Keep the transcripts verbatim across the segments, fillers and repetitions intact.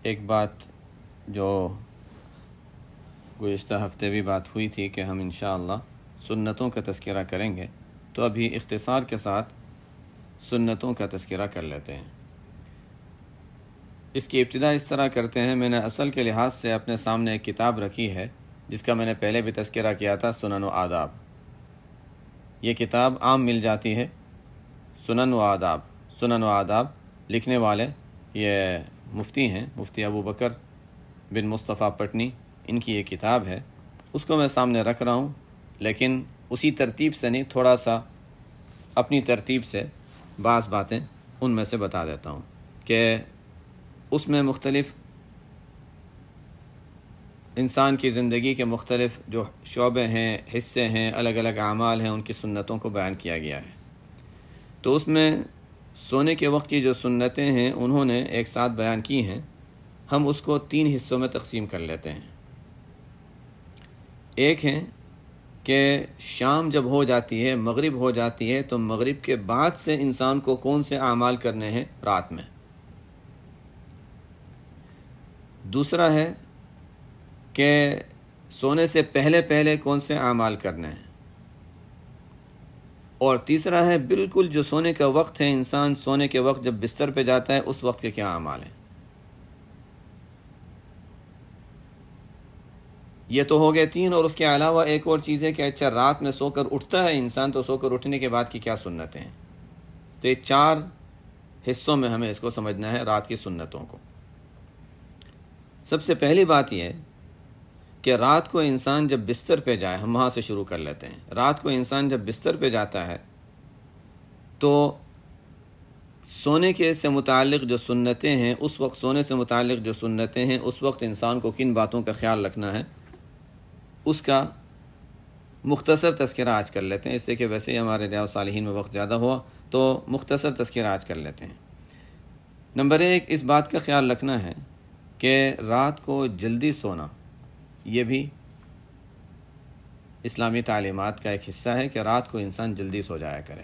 ایک بات جو گزشتہ ہفتے بھی بات ہوئی تھی کہ ہم انشاءاللہ سنتوں کا تذکرہ کریں گے، تو ابھی اختصار کے ساتھ سنتوں کا تذکرہ کر لیتے ہیں۔ اس کی ابتدا اس طرح کرتے ہیں، میں نے اصل کے لحاظ سے اپنے سامنے ایک کتاب رکھی ہے جس کا میں نے پہلے بھی تذکرہ کیا تھا، سنن و آداب۔ یہ کتاب عام مل جاتی ہے، سنن و آداب۔ سنن و آداب لکھنے والے یہ مفتی ہیں، مفتی ابو بکر بن مصطفیٰ پٹنی، ان کی یہ کتاب ہے۔ اس کو میں سامنے رکھ رہا ہوں، لیکن اسی ترتیب سے نہیں، تھوڑا سا اپنی ترتیب سے بعض باتیں ان میں سے بتا دیتا ہوں کہ اس میں مختلف انسان کی زندگی کے مختلف جو شعبے ہیں، حصے ہیں، الگ الگ اعمال ہیں، ان کی سنتوں کو بیان کیا گیا ہے۔ تو اس میں سونے کے وقت کی جو سنتیں ہیں انہوں نے ایک ساتھ بیان کی ہیں، ہم اس کو تین حصوں میں تقسیم کر لیتے ہیں۔ ایک ہے کہ شام جب ہو جاتی ہے، مغرب ہو جاتی ہے، تو مغرب کے بعد سے انسان کو کون سے اعمال کرنے ہیں رات میں۔ دوسرا ہے کہ سونے سے پہلے پہلے کون سے اعمال کرنے ہیں۔ اور تیسرا ہے بالکل جو سونے کا وقت ہے، انسان سونے کے وقت جب بستر پہ جاتا ہے اس وقت کے کیا اعمال ہیں۔ یہ تو ہو گئے تین، اور اس کے علاوہ ایک اور چیز ہے کہ اچھا رات میں سو کر اٹھتا ہے انسان، تو سو کر اٹھنے کے بعد کی کیا سنتیں ہیں۔ تو یہ چار حصوں میں ہمیں اس کو سمجھنا ہے، رات کی سنتوں کو۔ سب سے پہلی بات یہ ہے کہ رات کو انسان جب بستر پہ جائے، ہم وہاں سے شروع کر لیتے ہیں۔ رات کو انسان جب بستر پہ جاتا ہے تو سونے کے سے متعلق جو سنتیں ہیں، اس وقت سونے سے متعلق جو سنتیں ہیں، اس وقت انسان کو کن باتوں کا خیال رکھنا ہے، اس کا مختصر تذکرہ آج کر لیتے ہیں، اس سے کہ ویسے ہی ہمارے ریاض صالحین میں وقت زیادہ ہوا تو مختصر تذکرہ آج کر لیتے ہیں۔ نمبر ایک، اس بات کا خیال رکھنا ہے کہ رات کو جلدی سونا یہ بھی اسلامی تعلیمات کا ایک حصہ ہے کہ رات کو انسان جلدی سو جایا کرے۔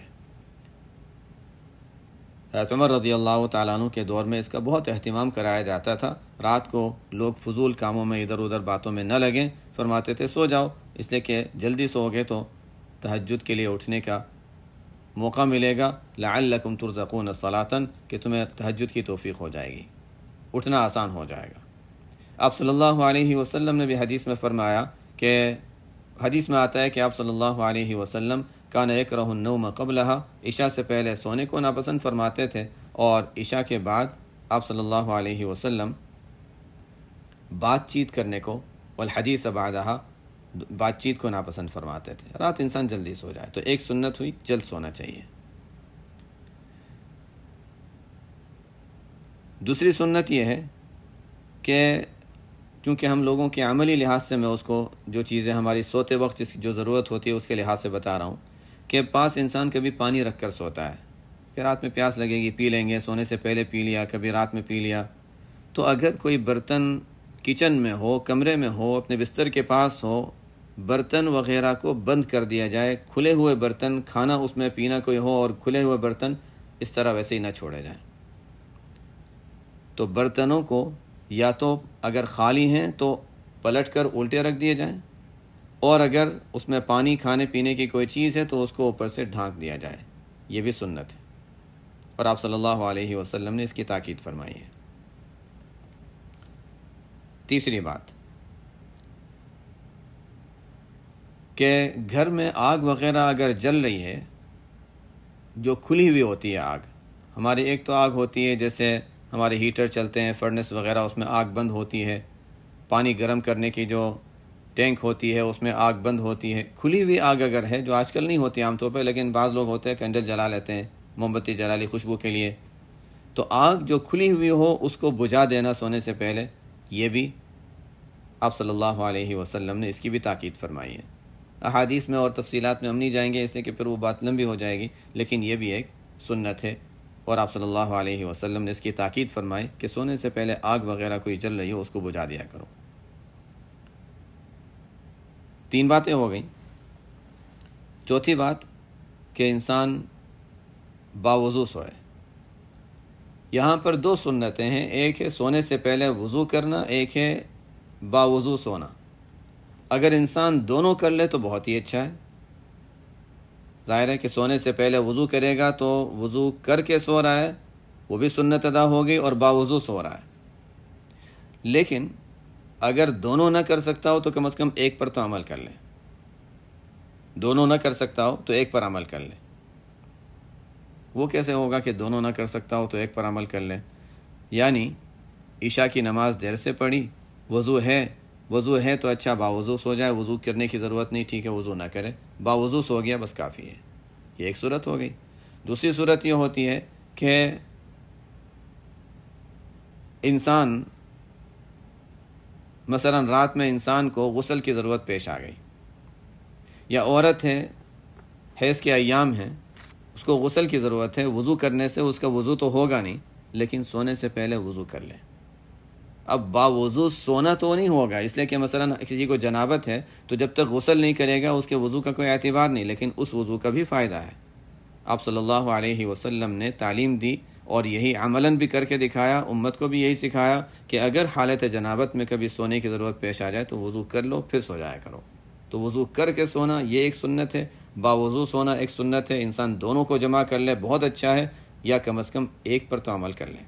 حضرت عمر رضی اللہ تعالیٰ عنہ کے دور میں اس کا بہت اہتمام کرایا جاتا تھا، رات کو لوگ فضول کاموں میں ادھر ادھر باتوں میں نہ لگیں، فرماتے تھے سو جاؤ، اس لیے کہ جلدی سو گے تو تہجد کے لیے اٹھنے کا موقع ملے گا، لعلکم ترزقون صلاۃً، کہ تمہیں تہجد کی توفیق ہو جائے گی، اٹھنا آسان ہو جائے گا۔ آپ صلی اللہ علیہ وسلم نے بھی حدیث میں فرمایا کہ حدیث میں آتا ہے کہ آپ صلی اللہ علیہ وسلم کان یکرہ النوم قبلہا، عشاء سے پہلے سونے کو ناپسند فرماتے تھے، اور عشاء کے بعد آپ صلی اللہ علیہ وسلم بات چیت کرنے کو، والحدیث بعدہا، بات چیت کو ناپسند فرماتے تھے۔ رات انسان جلدی سو جائے، تو ایک سنت ہوئی جلد سونا چاہیے۔ دوسری سنت یہ ہے کہ چونکہ ہم لوگوں کے عملی لحاظ سے میں اس کو جو چیزیں ہماری سوتے وقت جس کی جو ضرورت ہوتی ہے اس کے لحاظ سے بتا رہا ہوں کہ پاس انسان کبھی پانی رکھ کر سوتا ہے کہ رات میں پیاس لگے گی، پی لیں گے، سونے سے پہلے پی لیا، کبھی رات میں پی لیا۔ تو اگر کوئی برتن کچن میں ہو، کمرے میں ہو، اپنے بستر کے پاس ہو، برتن وغیرہ کو بند کر دیا جائے، کھلے ہوئے برتن، کھانا اس میں پینا کوئی ہو اور کھلے ہوئے برتن اس طرح ویسے ہی نہ چھوڑے جائیں۔ تو برتنوں کو یا تو اگر خالی ہیں تو پلٹ کر الٹے رکھ دیے جائیں، اور اگر اس میں پانی کھانے پینے کی کوئی چیز ہے تو اس کو اوپر سے ڈھانک دیا جائے، یہ بھی سنت ہے، اور آپ صلی اللہ علیہ وسلم نے اس کی تاکید فرمائی ہے۔ تیسری بات کہ گھر میں آگ وغیرہ اگر جل رہی ہے، جو کھلی ہوئی ہوتی ہے آگ، ہماری ایک تو آگ ہوتی ہے جیسے ہمارے ہیٹر چلتے ہیں، فرنس وغیرہ، اس میں آگ بند ہوتی ہے، پانی گرم کرنے کی جو ٹینک ہوتی ہے اس میں آگ بند ہوتی ہے۔ کھلی ہوئی آگ اگر ہے، جو آج کل نہیں ہوتی عام طور پہ، لیکن بعض لوگ ہوتے ہیں کینڈل جلا لیتے ہیں، موم بتی جلا لی خوشبو کے لیے، تو آگ جو کھلی ہوئی ہو اس کو بجھا دینا سونے سے پہلے، یہ بھی آپ صلی اللہ علیہ وسلم نے اس کی بھی تاکید فرمائی ہے۔ احادیث میں اور تفصیلات میں ہم نہیں جائیں گے، اس لیے کہ پھر وہ بات لمبی ہو جائے گی، لیکن یہ بھی ایک سنت ہے، اور آپ صلی اللہ علیہ وسلم نے اس کی تاکید فرمائی کہ سونے سے پہلے آگ وغیرہ کوئی جل رہی ہو اس کو بجھا دیا کرو۔ تین باتیں ہو گئیں۔ چوتھی بات کہ انسان باوضو سوئے، یہاں پر دو سنتیں ہیں، ایک ہے سونے سے پہلے وضو کرنا، ایک ہے باوضو سونا۔ اگر انسان دونوں کر لے تو بہت ہی اچھا ہے۔ ظاہر ہے کہ سونے سے پہلے وضو کرے گا تو وضو کر کے سو رہا ہے، وہ بھی سنت ادا ہوگی، اور باوضو سو رہا ہے۔ لیکن اگر دونوں نہ کر سکتا ہو تو کم از کم ایک پر تو عمل کر لے۔ دونوں نہ کر سکتا ہو تو ایک پر عمل کر لے۔ وہ کیسے ہوگا کہ دونوں نہ کر سکتا ہو تو ایک پر عمل کر لے؟ یعنی عشاء کی نماز دیر سے پڑھی، وضو ہے وضو ہے تو اچھا باوضو سو جائے، وضو کرنے کی ضرورت نہیں، ٹھیک ہے وضو نہ کرے، باوضو سو گیا بس کافی ہے۔ یہ ایک صورت ہو گئی۔ دوسری صورت یہ ہوتی ہے کہ انسان مثلا رات میں انسان کو غسل کی ضرورت پیش آ گئی، یا عورت ہے، حیض کے ایام ہیں، اس کو غسل کی ضرورت ہے، وضو کرنے سے اس کا وضو تو ہوگا نہیں، لیکن سونے سے پہلے وضو کر لے۔ اب باوضو سونا تو نہیں ہوگا، اس لیے کہ مثلا کسی کو جنابت ہے تو جب تک غسل نہیں کرے گا اس کے وضو کا کوئی اعتبار نہیں، لیکن اس وضو کا بھی فائدہ ہے۔ آپ صلی اللہ علیہ وسلم نے تعلیم دی اور یہی عملاً بھی کر کے دکھایا، امت کو بھی یہی سکھایا کہ اگر حالت جنابت میں کبھی سونے کی ضرورت پیش آ جائے تو وضو کر لو پھر سو جایا کرو۔ تو وضو کر کے سونا یہ ایک سنت ہے، باوضو سونا ایک سنت ہے۔ انسان دونوں کو جمع کر لے بہت اچھا ہے، یا کم از کم ایک پر تو عمل کر لے۔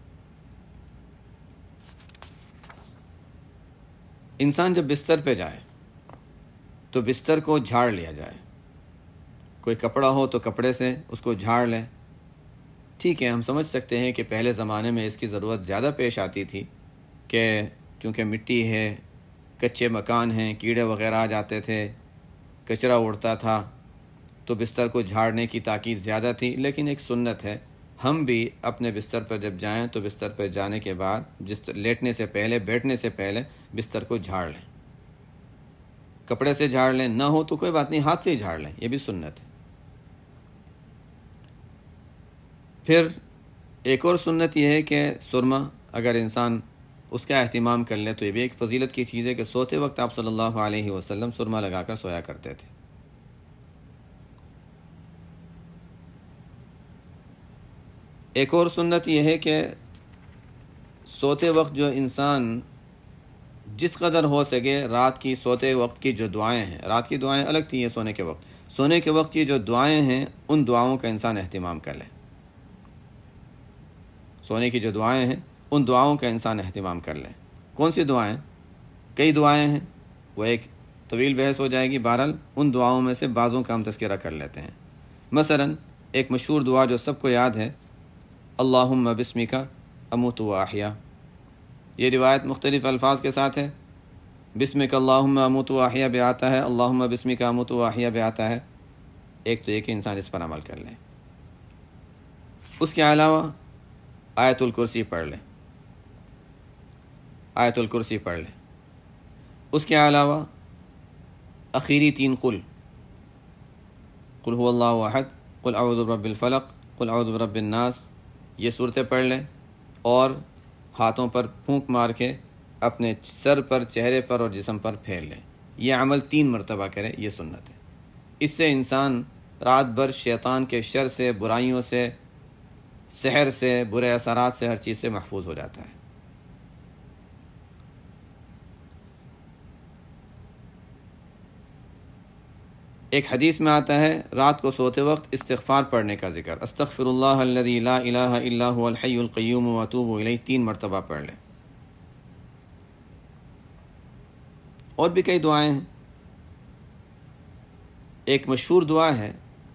انسان جب بستر پہ جائے تو بستر کو جھاڑ لیا جائے، کوئی کپڑا ہو تو کپڑے سے اس کو جھاڑ لیں۔ ٹھیک ہے، ہم سمجھ سکتے ہیں کہ پہلے زمانے میں اس کی ضرورت زیادہ پیش آتی تھی کہ چونکہ مٹی ہے، کچے مکان ہیں، کیڑے وغیرہ آ جاتے تھے، کچرا اڑتا تھا، تو بستر کو جھاڑنے کی تاکید زیادہ تھی۔ لیکن ایک سنت ہے، ہم بھی اپنے بستر پر جب جائیں تو بستر پر جانے کے بعد جس لیٹنے سے پہلے، بیٹھنے سے پہلے بستر کو جھاڑ لیں۔ کپڑے سے جھاڑ لیں، نہ ہو تو کوئی بات نہیں، ہاتھ سے ہی جھاڑ لیں، یہ بھی سنت ہے۔ پھر ایک اور سنت یہ ہے کہ سرما اگر انسان اس کا اہتمام کر لے تو یہ بھی ایک فضیلت کی چیز ہے کہ سوتے وقت آپ صلی اللہ علیہ وسلم سرما لگا کر سویا کرتے تھے۔ ایک اور سنت یہ ہے کہ سوتے وقت جو انسان جس قدر ہو سکے رات کی سوتے وقت کی جو دعائیں ہیں، رات کی دعائیں الگ تھی، یہ سونے کے وقت، سونے کے وقت کی جو دعائیں ہیں ان دعاؤں کا انسان اہتمام کر لے۔ سونے کی جو دعائیں ہیں ان دعاؤں کا انسان اہتمام کر لے۔ کون سی دعائیں؟ کئی دعائیں ہیں، وہ ایک طویل بحث ہو جائے گی، بہرحال ان دعاؤں میں سے بعضوں کا ہم تذکرہ کر لیتے ہیں۔ مثلا ایک مشہور دعا جو سب کو یاد ہے، اللہم بسمک اموت و احیا۔ یہ روایت مختلف الفاظ کے ساتھ ہے، بسمک اللہم اموت و احیا بھی آتا ہے، اللہم بسمک اموت و احیا بھی آتا ہے۔ ایک تو یہ کہ انسان اس پر عمل کر لے۔ اس کے علاوہ آیت الکرسی پڑھ لے، آیت الکرسی پڑھ لے۔ اس کے علاوہ اخیری تین قل، قل هو اللہ احد، قل اعوذ برب الفلق، قل اعوذ برب الناس، یہ صورتیں پڑھ لیں اور ہاتھوں پر پھونک مار کے اپنے سر پر، چہرے پر اور جسم پر پھیر لیں۔ یہ عمل تین مرتبہ کرے، یہ سنت ہے۔ اس سے انسان رات بھر شیطان کے شر سے، برائیوں سے، سحر سے، برے اثرات سے، ہر چیز سے محفوظ ہو جاتا ہے۔ ایک حدیث میں آتا ہے رات کو سوتے وقت استغفار پڑھنے کا ذکر، استغفر اللہ الذی لا الہ الا هو الحی القیوم واتوب الیہ، تین مرتبہ پڑھ لیں۔ اور بھی کئی دعائیں ہیں۔ ایک مشہور دعا ہے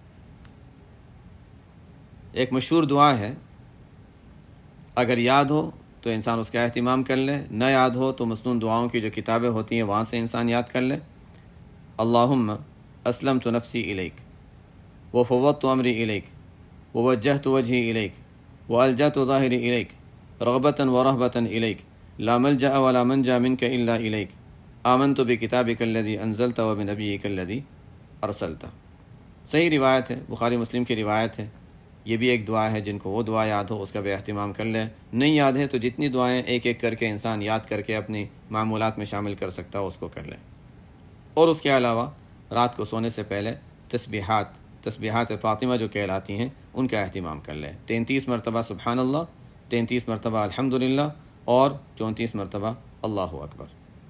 ایک مشہور دعا ہے اگر یاد ہو تو انسان اس کا اہتمام کر لے، نہ یاد ہو تو مسنون دعاؤں کی جو کتابیں ہوتی ہیں وہاں سے انسان یاد کر لے۔ اللہم اسلمت نفسی الیک وفوضت امری الیک ووجہت وجہی الیک والجأت ظاہری الیک رغبتا ورہبتا الیک لا ملجأ ولا منجا منک الا الیک آمنت بکتابک الذی انزلت وبنبیک الذی ارسلت۔ صحیح روایت ہے، بخاری مسلم کی روایت ہے۔ یہ بھی ایک دعا ہے، جن کو وہ دعا یاد ہو اس کا بھی اہتمام کر لے، نہیں یاد ہے تو جتنی دعائیں ایک ایک کر کے انسان یاد کر کے اپنی معمولات میں شامل کر سکتا ہو اس کو کر لے۔ اور اس کے علاوہ رات کو سونے سے پہلے تسبیحات تسبیحات فاطمہ جو کہلاتی ہیں ان کا اہتمام کر لے، تینتیس مرتبہ سبحان اللہ، تینتیس مرتبہ الحمدللہ اور چونتیس مرتبہ اللہ اکبر۔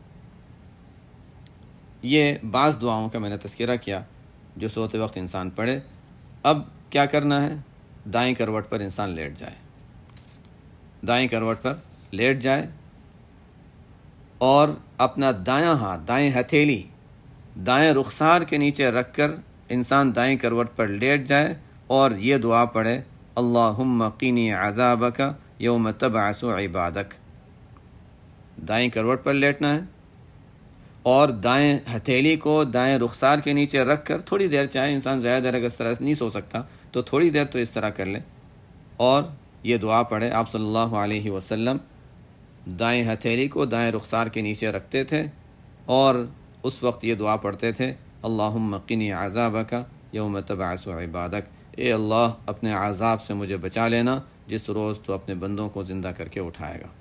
یہ بعض دعاؤں کا میں نے تذکرہ کیا جو سوتے وقت انسان پڑھے۔ اب کیا کرنا ہے؟ دائیں کروٹ پر انسان لیٹ جائے، دائیں کروٹ پر لیٹ جائے اور اپنا دایاں ہاتھ، دائیں ہتھیلی دائیں رخسار کے نیچے رکھ کر انسان دائیں کروٹ پر لیٹ جائے اور یہ دعا پڑھے، اللہم قینی عذابک یوم تبعث عبادک۔ دائیں کروٹ پر لیٹنا ہے اور دائیں ہتھیلی کو دائیں رخسار کے نیچے رکھ کر تھوڑی دیر، چاہے انسان زیادہ دیر اگر اس طرح نہیں سو سکتا تو تھوڑی دیر تو اس طرح کر لے اور یہ دعا پڑھے۔ آپ صلی اللہ علیہ وسلم دائیں ہتھیلی کو دائیں رخسار کے نیچے رکھتے تھے اور اس وقت یہ دعا پڑھتے تھے، اللہم قنی عذابک یوم تبعث عبادک، اے اللہ اپنے عذاب سے مجھے بچا لینا جس روز تو اپنے بندوں کو زندہ کر کے اٹھائے گا۔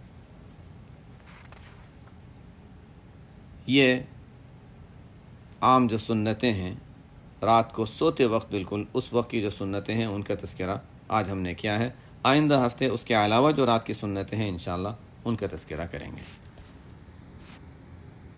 یہ عام جو سنتیں ہیں رات کو سوتے وقت، بالکل اس وقت کی جو سنتیں ہیں ان کا تذکرہ آج ہم نے کیا ہے۔ آئندہ ہفتے اس کے علاوہ جو رات کی سنتیں ہیں انشاءاللہ ان کا تذکرہ کریں گے۔